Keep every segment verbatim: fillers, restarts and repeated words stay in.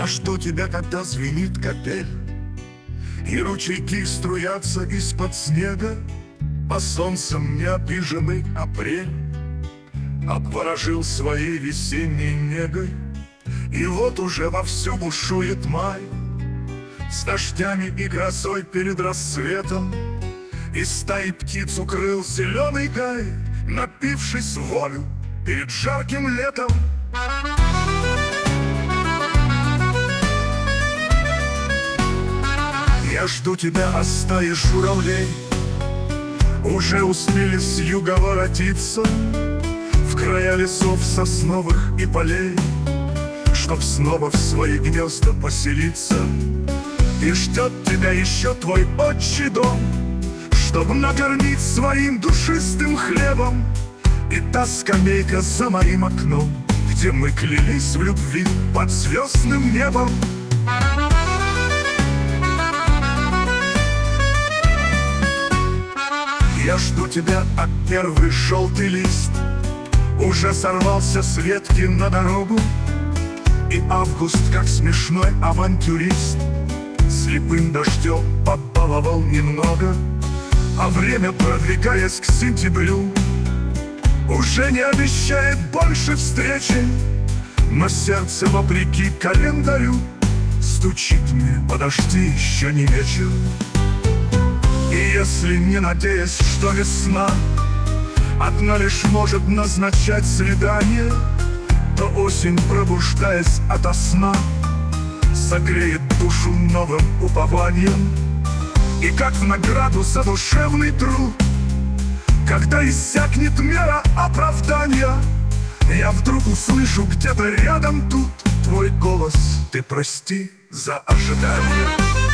Я жду тебя, когда звенит капель, и ручейки струятся из-под снега. По солнцем необиженный апрель обворожил своей весенней негой. И вот уже вовсю бушует май, с дождями и грозой перед рассветом. Из стаи птиц укрыл зеленый гай, напившись волю перед жарким летом. Я жду тебя, а стаи журавлей уже успели с юга воротиться в края лесов сосновых и полей, чтоб снова в свои гнезда поселиться. И ждет тебя еще твой отчий дом, чтоб накормить своим душистым хлебом. И та скамейка за моим окном, где мы клялись в любви под звездным небом. Я жду тебя, а первый желтый лист уже сорвался с ветки на дорогу. И август, как смешной авантюрист, слепым дождем побаловал немного. А время, продвигаясь к сентябрю, уже не обещает больше встречи. Но сердце, вопреки календарю, стучит мне: подожди, еще не вечер. И если не надеясь, что весна одна лишь может назначать свидание, то осень, пробуждаясь ото сна, согреет душу новым упованием. И как в награду за душевный труд, когда иссякнет мера оправдания, я вдруг услышу где-то рядом тут твой голос: ты прости за ожидание.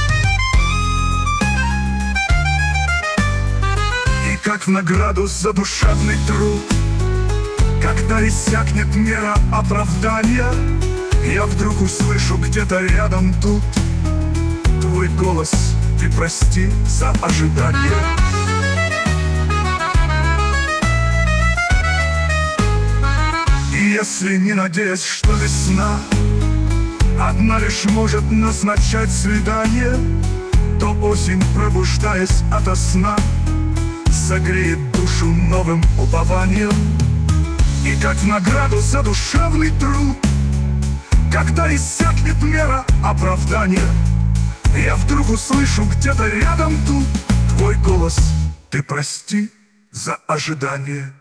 И как в награду за душевный труд, когда иссякнет мера оправдания, я вдруг услышу где-то рядом тут твой голос: ты прости за ожидание. И если не надеясь, что весна одна лишь может назначать свидание, то осень, пробуждаясь ото сна, согреет душу новым упованием. И как в награду за душевный труд, когда иссякнет мера оправдания, я вдруг услышу где-то рядом тут твой голос: ты прости за ожидание.